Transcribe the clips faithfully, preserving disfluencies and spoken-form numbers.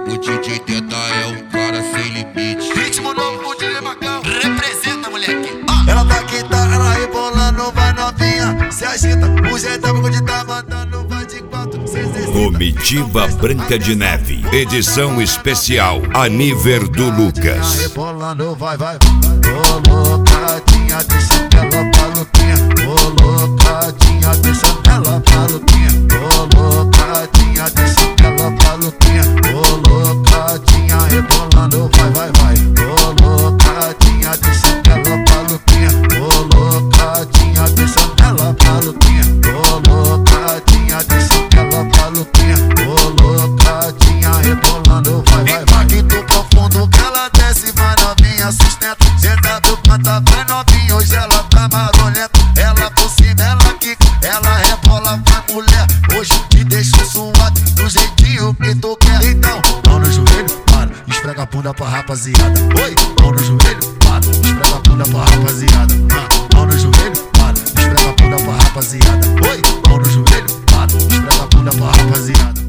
O D J Teta é um cara sem limite. Ritmo novo, o D J Macão. Representa, moleque. Ah. Ela tá quita, ela rebolando, vai novinha, se agita. O jeitão que tá mandando, vai de quatro, se exercita. Comitiva Branca de Neve, edição especial, Aniver do Lucas. Rebolando, vai, vai, colocadinha, deixa ela maluquinha. Colocadinha, deixa ela maluquinha. Colocadinha, deixa ela maluquinha. Colocadinha, rebolando, vai, vai, vai. Colocadinha, deixa ela maluquinha. Colocadinha, deixa ela maluquinha. Colocadinha, deixa ela maluquinha. Colocadinha, rebolando, vai, vai, vai. Impacto profundo que ela desce, vai novinha, sustenta. Senta do canta, vai novinha, hoje ela tá marolenta. Ela por cima, ela quica, ela rebola, vai mulher. Hoje te deixo suado, do jeitinho que tu quer. Então, mão no joelho, para, esfrega a bunda pra rapaziada. Oi, mão no joelho, para, esfrega a bunda pra rapaziada. Ah, mão no joelho, para, esfrega a bunda pra rapaziada. Oi, mão no joelho, para, esfrega a bunda pra rapaziada.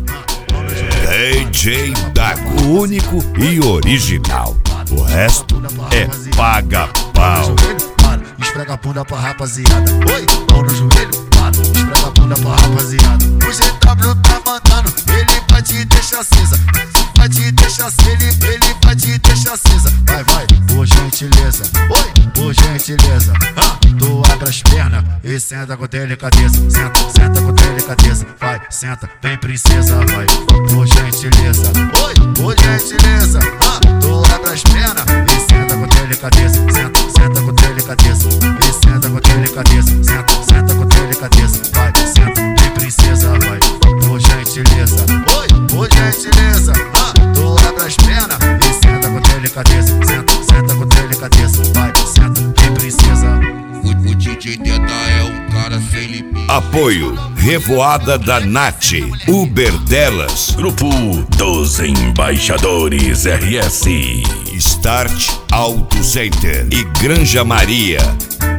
D J Dago, único e original. O resto é paga-pau. Esfrega a bunda pra rapaziada. Oi, mão no joelho, para, esfrega a bunda pra rapaziada. O G W tá mandando, ele vai te deixar acesa. Vai te deixar acesa, ele, ele vai te deixar acesa. Vai, vai, por gentileza. Oi, por gentileza. Ah, tu abre as pernas e senta com delicadeza. Senta, senta com delicadeza. Vai, senta, vem princesa, vai, por gentileza. Oi, por gentileza. Ah, tu abre as pernas e senta com delicadeza. Senta, senta com delicadeza. E senta com delicadeza. Senta, senta com delicadeza. Vai, senta, vem princesa, vai, por gentileza. Oi, por gentileza. Ah, tu abre as pernas e senta com delicadeza. Senta, senta com delicadeza. Vai, senta, vem princesa. O, o D J Teta é um cara sem limite. Apoio, Revoada da Nath, Uber delas, Grupo dos Embaixadores R S, Start Auto Center e Granja Maria.